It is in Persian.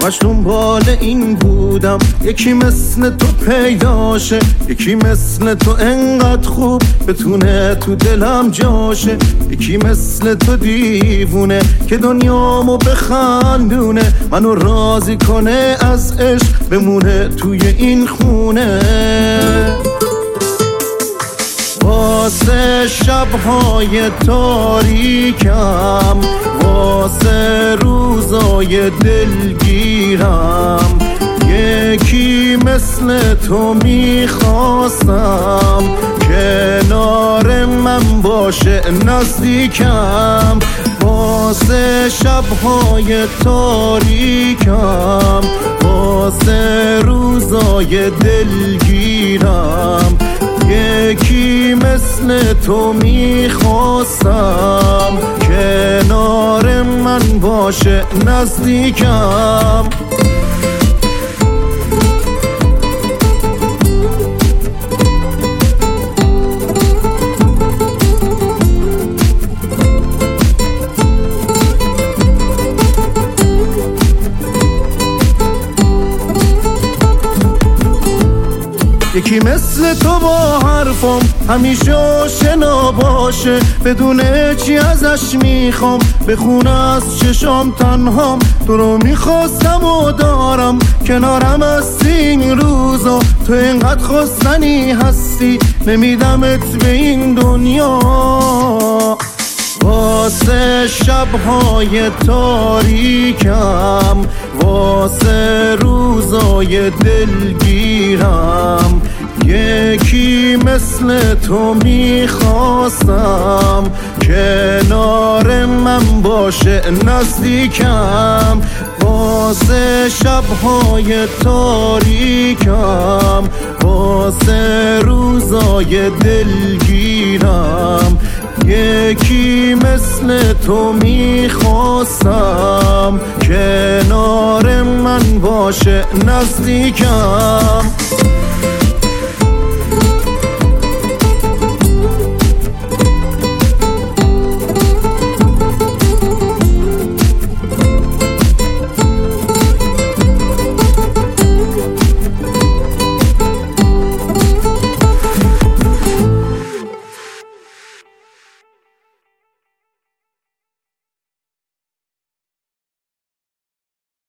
همش دنبال این بودم یکی مثل تو پیداشه، یکی مثل تو انقدر خوب بتونه تو دلم جاشه، یکی مثل تو دیوونه که دنیامو بخندونه، منو راضی کنه از عشق بمونه توی این خونه. واسه شبهای تاریکم، واسه روزای دلگیرم، یکی مثل تو میخواستم کنار من باشه نزدیکم. واسه شبهای تاریکم، واسه روزای دلگیرم، یکی مثل تو میخواستم کنار من باشه نزدیکم. یکی مثل تو با حرفم همیشه آشنا باشه، بدونه چی ازش میخوام بخونه از چشام تنهام. تو رو میخواستم و دارم کنارم از این روزا، تو اینقدر خواستنی هستی نمیدمت به این دنیا. واسه شبهای تاریکم، واسه روزای دلگیرم، یکی مثل تو میخواستم کنار من باشه نزدیکم. واسه شبهای تاریکم، واسه روزای دلگیرم، یکی مثل تو میخواستم کنار من باشه نزدیکم.